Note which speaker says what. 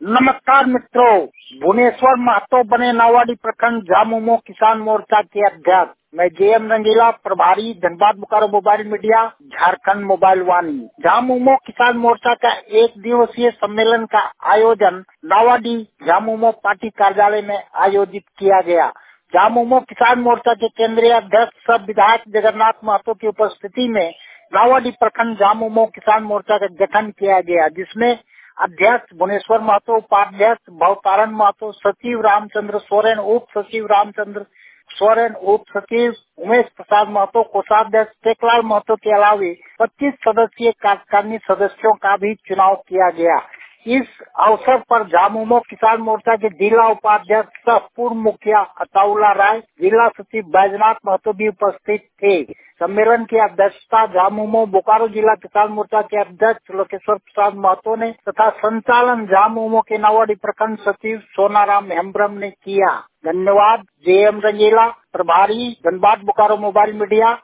Speaker 1: नमस्कार मित्रों, भुवनेश्वर महतो बने नावाडी प्रखंड झामुमो किसान मोर्चा के अध्यक्ष। मैं जेएम रंगीला, प्रभारी Dhanbad Bokaro mobile media, Jharkhand mobile Vani. Jhamumo किसान मोर्चा का एक दिवसीय सम्मेलन का आयोजन नावाडी झामुमो पार्टी कार्यालय में आयोजित किया गया। झामुमो किसान मोर्चा के केंद्रीय अध्यक्ष सह विधायक जगन्नाथ महतो की उपस्थिति में नावाडी प्रखंड झामुमो किसान मोर्चा का गठन किया गया, जिसमें अध्यक्ष भुवनेश्वर महतो, उपाध्यक्ष भवतारण महतो, सचिव रामचंद्र सोरेन, उप सचिव रामचंद्र सोरेन, उप सचिव उमेश प्रसाद महतो, कोषाध्यक्ष टेकलाल महतो के अलावा 25 सदस्यीय कार्यकारिणी सदस्यों का भी चुनाव किया गया। इस अवसर पर झामुमो किसान मोर्चा के जिला उपाध्यक्ष सह पूर्व मुखिया अताउल्ला राय, जिला सचिव बैजनाथ महतो भी उपस्थित थे। सम्मेलन की अध्यक्षता झामुमो बोकारो जिला किसान मोर्चा के अध्यक्ष लोकेश्वर प्रसाद महतो ने तथा संचालन झामुमो के नावाडी प्रखंड सचिव सोनाराम हेम्ब्रम ने किया। धन्यवाद। जेएम रंगीला, प्रभारी धनबाद बोकारो मोबाइल मीडिया,